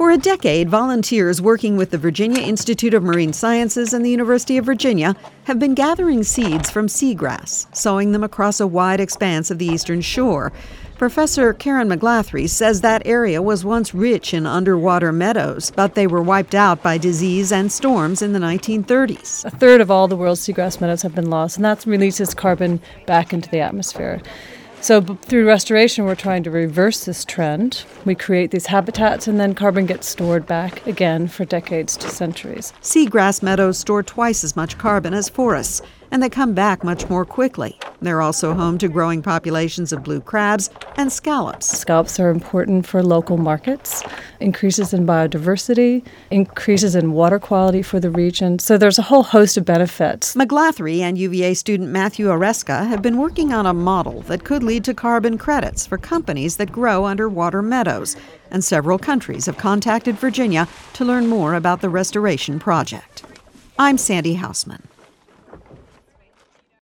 For a decade, volunteers working with the Virginia Institute of Marine Sciences and the University of Virginia have been gathering seeds from seagrass, sowing them across a wide expanse of the eastern shore. Professor Karen McGlathry says that area was once rich in underwater meadows, but they were wiped out by disease and storms in the 1930s. A third of all the world's seagrass meadows have been lost, and that releases carbon back into the atmosphere. So through restoration, we're trying to reverse this trend. We create these habitats, and then carbon gets stored back again for decades to centuries. Seagrass meadows store twice as much carbon as forests, and they come back much more quickly. They're also home to growing populations of blue crabs and scallops. Scallops are important for local markets, increases in biodiversity, increases in water quality for the region. So there's a whole host of benefits. McGlathry and UVA student Matthew Oreska have been working on a model that could lead to carbon credits for companies that grow underwater meadows. And several countries have contacted Virginia to learn more about the restoration project. I'm Sandy Hausman.